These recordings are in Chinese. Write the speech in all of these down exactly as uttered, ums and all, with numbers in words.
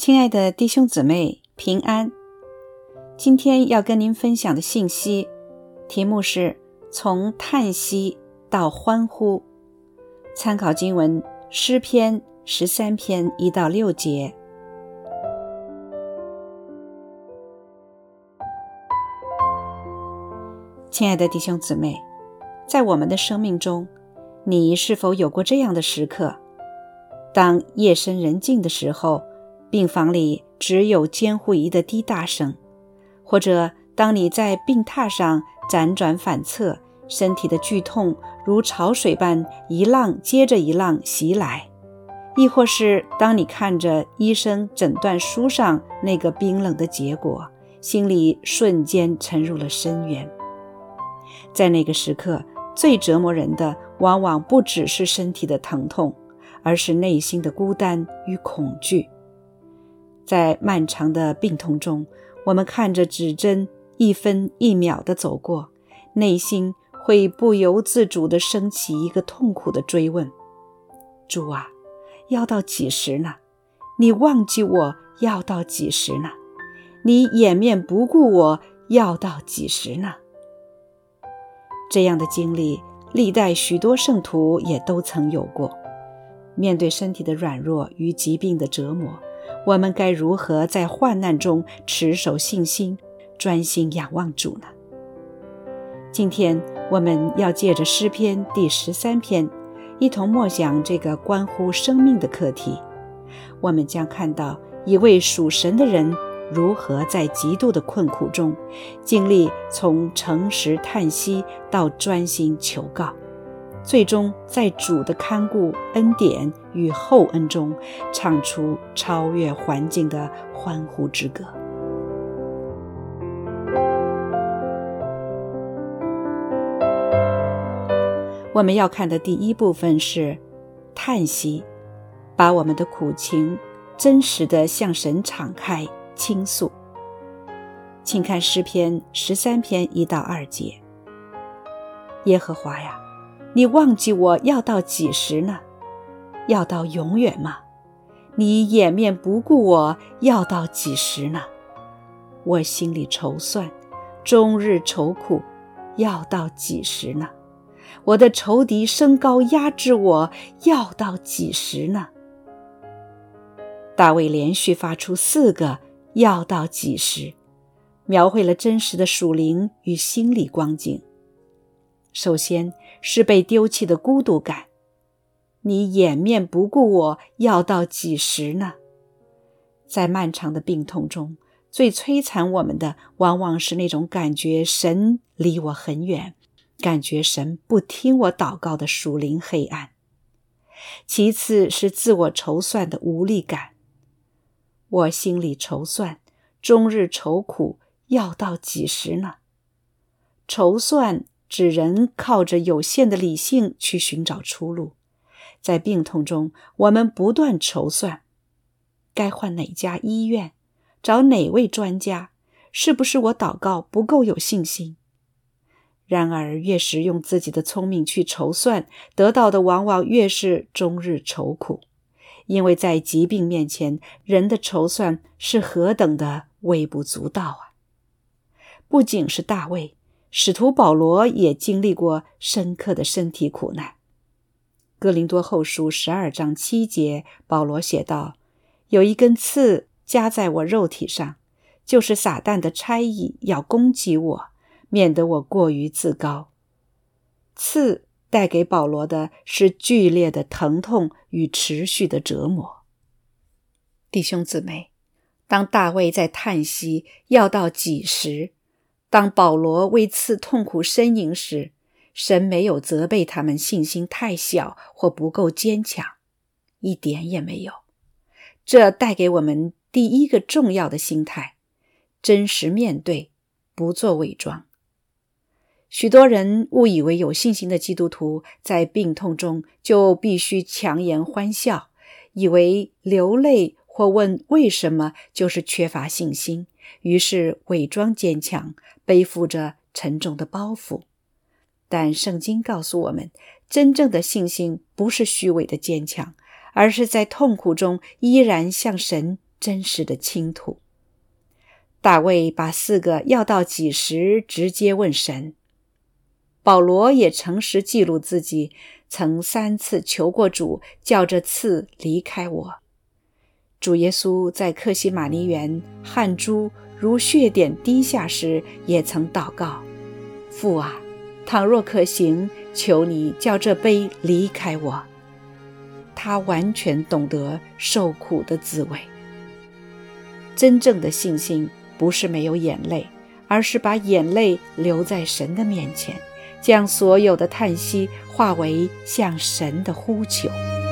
亲爱的弟兄姊妹，平安。今天要跟您分享的信息题目是从叹息到欢呼，参考经文诗篇十三篇一到六节。亲爱的弟兄姊妹，在我们的生命中，你是否有过这样的时刻？当夜深人静的时候，病房里只有监护仪的滴答声，或者当你在病榻上辗转反侧，身体的剧痛如潮水般一浪接着一浪袭来，亦或是当你看着医生诊断书上那个冰冷的结果，心里瞬间沉入了深渊。在那个时刻，最折磨人的往往不只是身体的疼痛，而是内心的孤单与恐惧。在漫长的病痛中，我们看着指针一分一秒地走过，内心会不由自主地升起一个痛苦的追问：主啊，要到几时呢？你忘记我要到几时呢？你掩面不顾我要到几时呢？这样的经历，历代许多圣徒也都曾有过。面对身体的软弱与疾病的折磨，我们该如何在患难中持守信心，专心仰望主呢？今天我们要借着诗篇第十三篇，一同默想这个关乎生命的课题。我们将看到一位属神的人如何在极度的困苦中，经历从诚实叹息到专心求告，最终在主的看顾、恩典与厚恩中，唱出超越环境的欢呼之歌。我们要看的第一部分是叹息，把我们的苦情真实地向神敞开倾诉。请看诗篇十三篇一到二节。耶和华呀，你忘记我要到几时呢？要到永远吗？你掩面不顾我要到几时呢？我心里筹算，终日愁苦，要到几时呢？我的仇敌升高压制我，要到几时呢？大卫连续发出四个要到几时，描绘了真实的属灵与心理光景。首先是被丢弃的孤独感，你掩面不顾我要到几时呢？在漫长的病痛中，最摧残我们的往往是那种感觉神离我很远，感觉神不听我祷告的属灵黑暗。其次是自我筹算的无力感，我心里筹算，终日愁苦，要到几时呢？筹算指人靠着有限的理性去寻找出路。在病痛中，我们不断筹算，该换哪家医院，找哪位专家，是不是我祷告不够有信心？然而越是用自己的聪明去筹算，得到的往往越是终日愁苦。因为在疾病面前，人的筹算是何等的微不足道啊！不仅是大卫，使徒保罗也经历过深刻的身体苦难。哥林多后书十二章七节，保罗写道：有一根刺加在我肉体上，就是撒旦的差役要攻击我，免得我过于自高。刺带给保罗的是剧烈的疼痛与持续的折磨。弟兄姊妹，当大卫在叹息要到几时，当保罗为刺痛苦呻吟时，神没有责备他们信心太小或不够坚强，一点也没有。这带给我们第一个重要的心态：真实面对，不做伪装。许多人误以为有信心的基督徒在病痛中就必须强颜欢笑，以为流泪或问为什么就是缺乏信心，于是伪装坚强，背负着沉重的包袱。但圣经告诉我们，真正的信心不是虚伪的坚强，而是在痛苦中依然向神真实的倾吐。大卫把四个要到几时直接问神。保罗也诚实记录自己曾三次求过主叫这刺离开我。主耶稣在客西马尼园汗珠如血点滴下时也曾祷告，父啊，倘若可行，求你叫这杯离开我。他完全懂得受苦的滋味。真正的信心不是没有眼泪，而是把眼泪留在神的面前，将所有的叹息化为向神的呼求。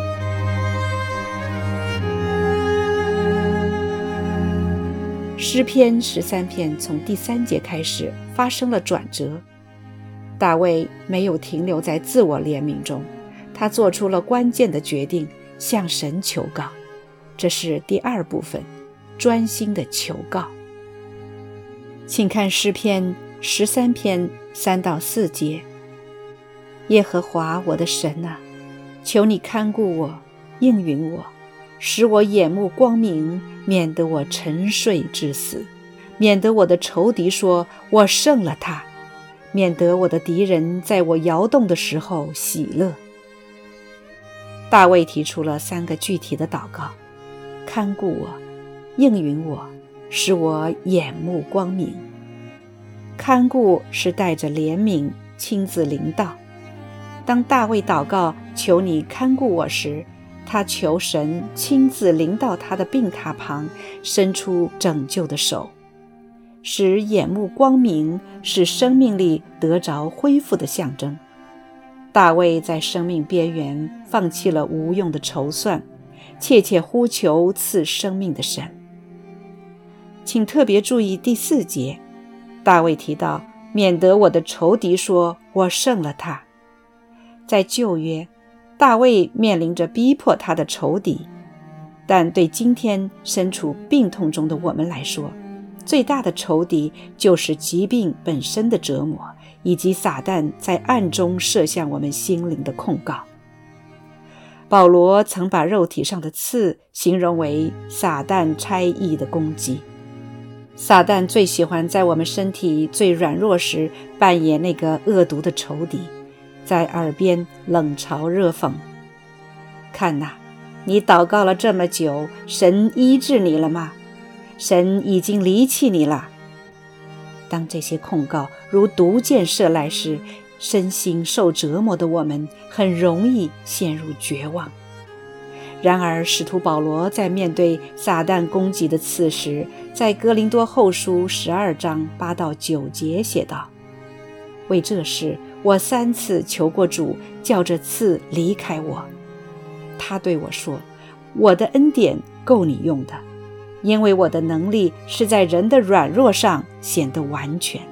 诗篇十三篇从第三节开始发生了转折。大卫没有停留在自我怜悯中，他做出了关键的决定，向神求告。这是第二部分，专心的求告。请看诗篇十三篇三到四节。耶和华我的神啊，求你看顾我，应允我，使我眼目光明，免得我沉睡至死，免得我的仇敌说我胜了他，免得我的敌人在我摇动的时候喜乐。大卫提出了三个具体的祷告：看顾我，应允我，使我眼目光明。看顾是带着怜悯亲自临到。当大卫祷告求你看顾我时，他求神亲自临到他的病榻旁，伸出拯救的手。使眼目光明是生命力得着恢复的象征。大卫在生命边缘放弃了无用的筹算，切切呼求赐生命的神。请特别注意第四节，大卫提到免得我的仇敌说我胜了他。在旧约，大卫面临着逼迫他的仇敌，但对今天身处病痛中的我们来说，最大的仇敌就是疾病本身的折磨，以及撒旦在暗中射向我们心灵的控告。保罗曾把肉体上的刺形容为撒旦差役的攻击。撒旦最喜欢在我们身体最软弱时扮演那个恶毒的仇敌，在耳边冷嘲热讽。看哪，你祷告了这么久，神医治你了吗？神已经离弃你了。当这些控告如毒箭射来时，身心受折磨的我们很容易陷入绝望。然而使徒保罗在面对撒旦攻击的刺时，在哥林多后书十二章八到九节写道：为这事我三次求过主，叫这刺离开我。他对我说，我的恩典够你用的，因为我的能力是在人的软弱上显得完全。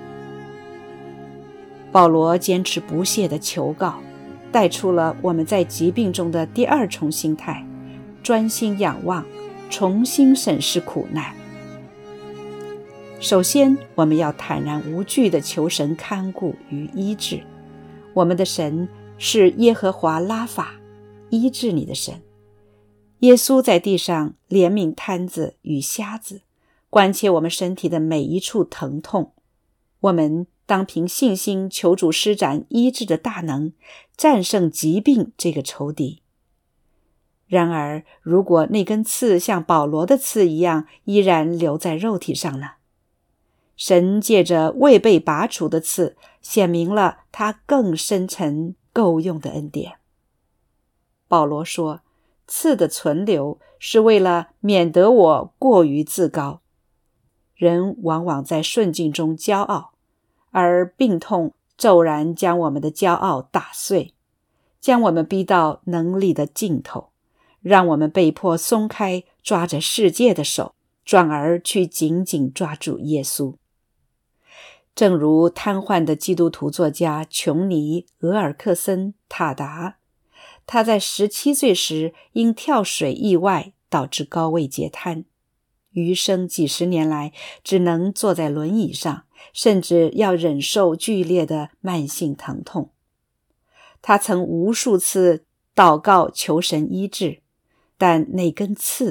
保罗坚持不懈的求告，带出了我们在疾病中的第二重心态：专心仰望，重新审视苦难。首先，我们要坦然无惧地求神看顾与医治。我们的神是耶和华拉法，医治你的神。耶稣在地上怜悯瘫子与瞎子，关切我们身体的每一处疼痛。我们当凭信心求主施展医治的大能，战胜疾病这个仇敌。然而，如果那根刺像保罗的刺一样依然留在肉体上呢？神借着未被拔除的刺，显明了他更深沉够用的恩典。保罗说，刺的存留是为了免得我过于自高。人往往在顺境中骄傲，而病痛骤然将我们的骄傲打碎，将我们逼到能力的尽头，让我们被迫松开抓着世界的手，转而去紧紧抓住耶稣。正如瘫痪的基督徒作家琼尼·俄尔克森·塔达，他在十七岁时因跳水意外导致高位截瘫，余生几十年来只能坐在轮椅上，甚至要忍受剧烈的慢性疼痛。他曾无数次祷告求神医治，但那根刺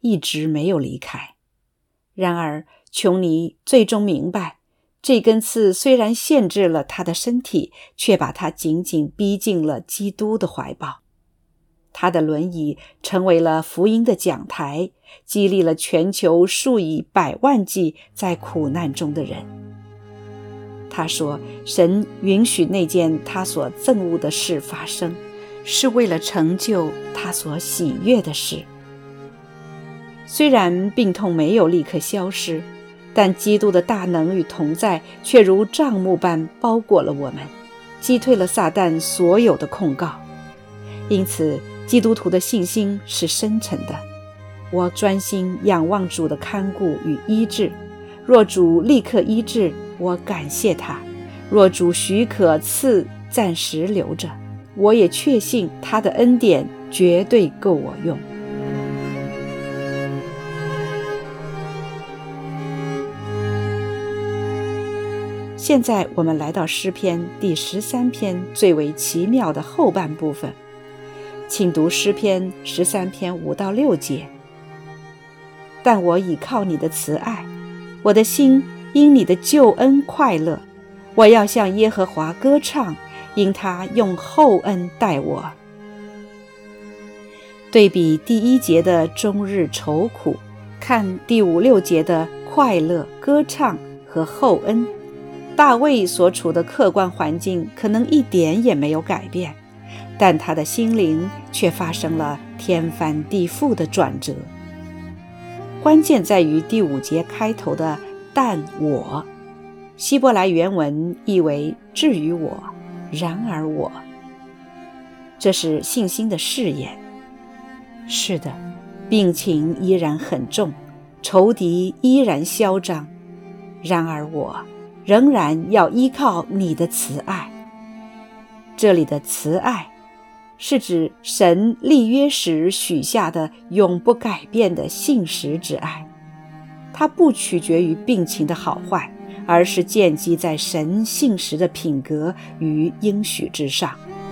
一直没有离开。然而琼尼最终明白，这根刺虽然限制了他的身体，却把他紧紧逼进了基督的怀抱。他的轮椅成为了福音的讲台，激励了全球数以百万计在苦难中的人。他说，神允许那件他所憎恶的事发生，是为了成就他所喜悦的事。虽然病痛没有立刻消失，但基督的大能与同在却如帐幕般包裹了我们，击退了撒旦所有的控告。因此基督徒的信心是深沉的。我专心仰望主的看顾与医治，若主立刻医治，我感谢他；若主许可赐暂时留着，我也确信他的恩典绝对够我用。现在我们来到诗篇第十三篇最为奇妙的后半部分，请读诗篇十三篇五到六节。但我倚靠你的慈爱，我的心因你的救恩快乐，我要向耶和华歌唱，因他用厚恩待我。对比第一节的终日愁苦，看第五六节的快乐、歌唱和厚恩。大卫所处的客观环境可能一点也没有改变，但他的心灵却发生了天翻地覆的转折。关键在于第五节开头的但我，希伯来原文意为至于我，然而我。这是信心的试验。是的，病情依然很重，仇敌依然嚣张，然而我仍然要依靠你的慈爱。这里的慈爱是指神立约时许下的永不改变的信实之爱，它不取决于病情的好坏，而是建基在神信实的品格与应许之上。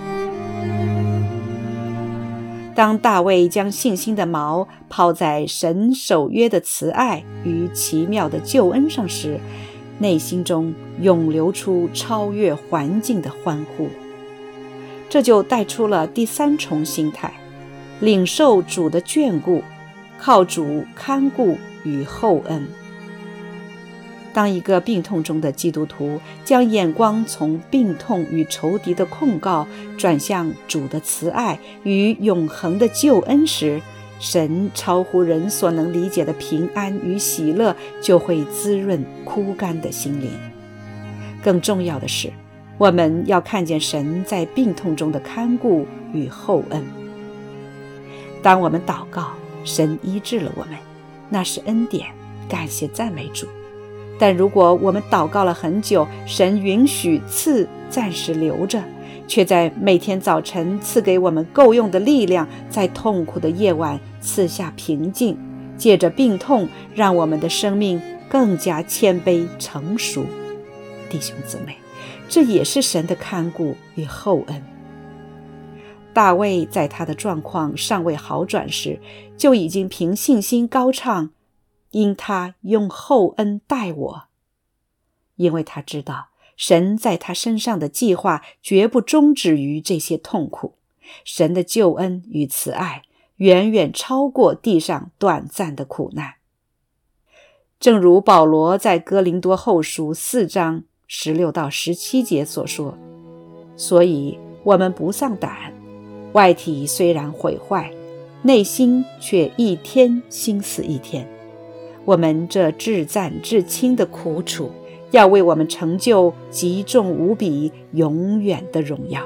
当大卫将信心的锚抛在神守约的慈爱与奇妙的救恩上时，内心中涌流出超越环境的欢呼。这就带出了第三重心态，领受主的眷顾，靠主看顾与厚恩。当一个病痛中的基督徒将眼光从病痛与仇敌的控告转向主的慈爱与永恒的救恩时，神超乎人所能理解的平安与喜乐就会滋润枯干的心灵。更重要的是，我们要看见神在病痛中的看顾与厚恩。当我们祷告，神医治了我们，那是恩典，感谢赞美主。但如果我们祷告了很久，神允许刺暂时留着，却在每天早晨赐给我们够用的力量，在痛苦的夜晚赐下平静，借着病痛让我们的生命更加谦卑成熟。弟兄姊妹，这也是神的看顾与厚恩。大卫在他的状况尚未好转时，就已经凭信心高唱，因他用厚恩待我。因为他知道神在他身上的计划绝不终止于这些痛苦，神的救恩与慈爱远远超过地上短暂的苦难。正如保罗在哥林多后书四章十六到十七节所说，所以我们不丧胆，外体虽然毁坏，内心却一天心思一天。我们这至暂至轻的苦楚，要为我们成就极重无比永远的荣耀。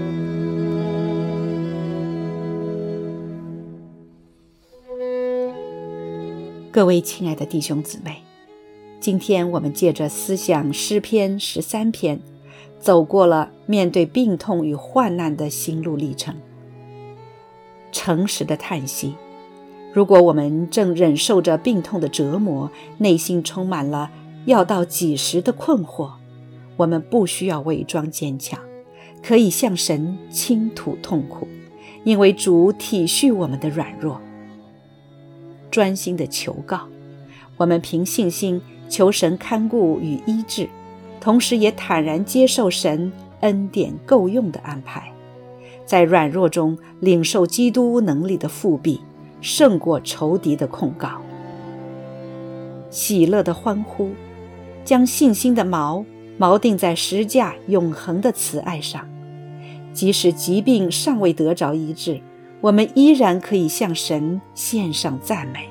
各位亲爱的弟兄姊妹，今天我们借着思想诗篇十三篇，走过了面对病痛与患难的心路历程。诚实的叹息，如果我们正忍受着病痛的折磨，内心充满了要到几时的困惑，我们不需要伪装坚强，可以向神倾吐痛苦，因为主体恤我们的软弱。 专心的求告。我们凭信心求神看顾与医治，同时也坦然接受神恩典够用的安排，在软弱中领受基督能力的复辟，胜过仇敌的控告。喜乐的欢呼，将信心的锚锚定在十架永恒的慈爱上。即使疾病尚未得着医治，我们依然可以向神献上赞美。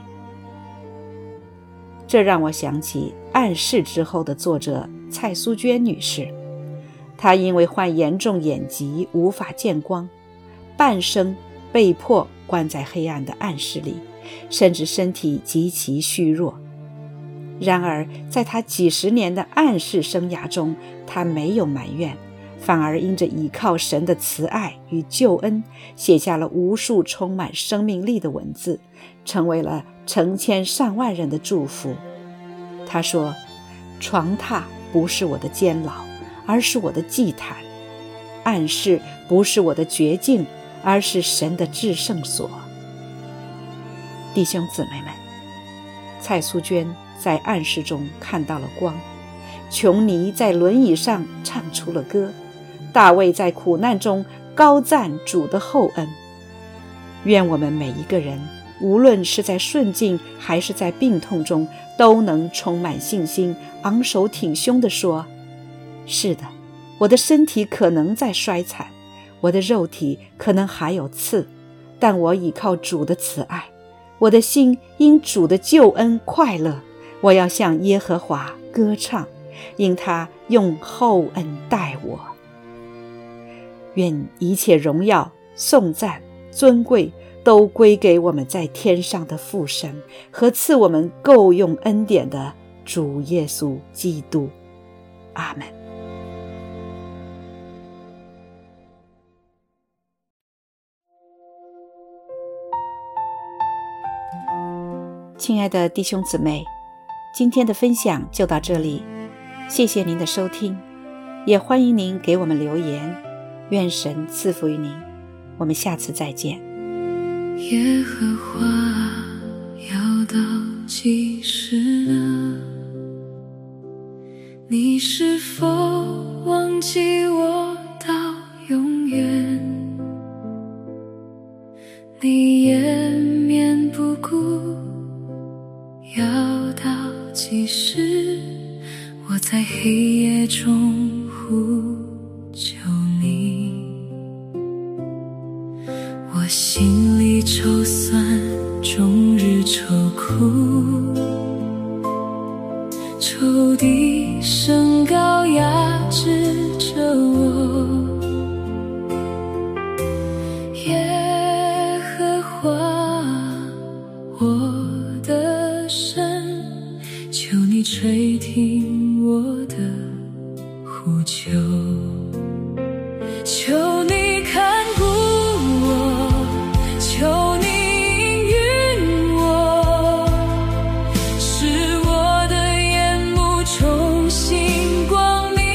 这让我想起暗示之后的作者蔡苏娟女士，她因为患严重眼疾无法见光，半生被迫关在黑暗的暗室里，甚至身体极其虚弱。然而在她几十年的暗室生涯中，她没有埋怨，反而因着倚靠神的慈爱与救恩，写下了无数充满生命力的文字，成为了成千上万人的祝福。他说，床榻不是我的监牢，而是我的祭坛；暗室不是我的绝境，而是神的至圣所。弟兄姊妹们，蔡苏娟在暗室中看到了光，琼尼在轮椅上唱出了歌，大卫在苦难中高赞主的厚恩。愿我们每一个人，无论是在顺境还是在病痛中，都能充满信心，昂首挺胸地说，是的，我的身体可能在衰残，我的肉体可能还有刺，但我倚靠主的慈爱，我的心因主的救恩快乐，我要向耶和华歌唱，因他用厚恩待我。愿一切荣耀、颂赞、尊贵都归给我们在天上的父神和赐我们够用恩典的主耶稣基督。阿们。亲爱的弟兄姊妹，今天的分享就到这里，谢谢您的收听，也欢迎您给我们留言，愿神赐福于您，我们下次再见。 耶和华要到几时呢？你是否忘记我到永远？你掩面不顾，要到几时？我在黑夜中呼求你，我心里愁酸，终日愁苦，仇敌升高压制着我。耶和华我的神，求你垂听我的呼求，求你看顾我，求你应允我，使我的眼目重新光明。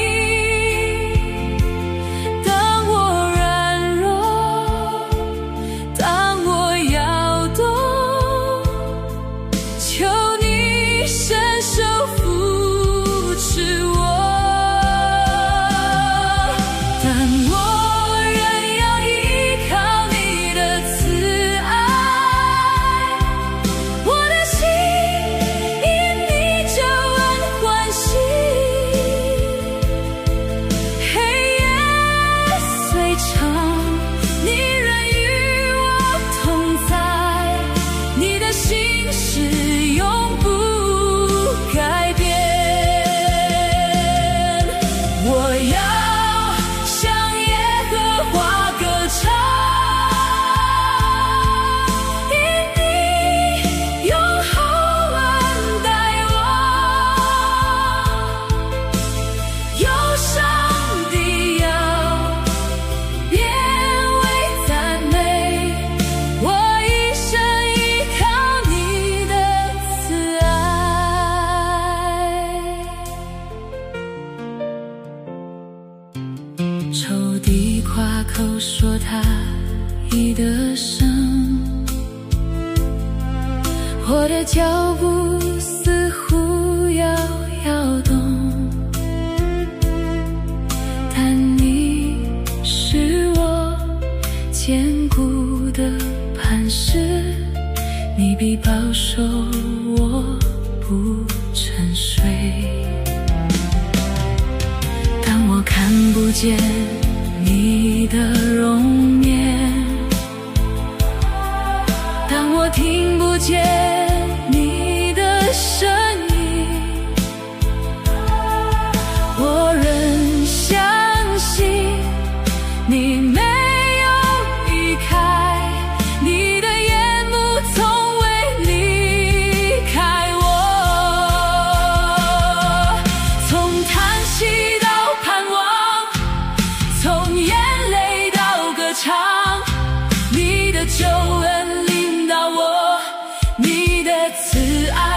当我软弱，当我摇动，求你伸手扶持我。 我的脚步似乎要摇动，但你是我坚固的磐石，你必保守我不沉睡。当我看不见你的容颜，当我听不见你的声音，我仍相信你没有离开，你的眼目从未离开我。从叹息到盼望，从眼泪到歌唱，你的救恩领导我，你的慈爱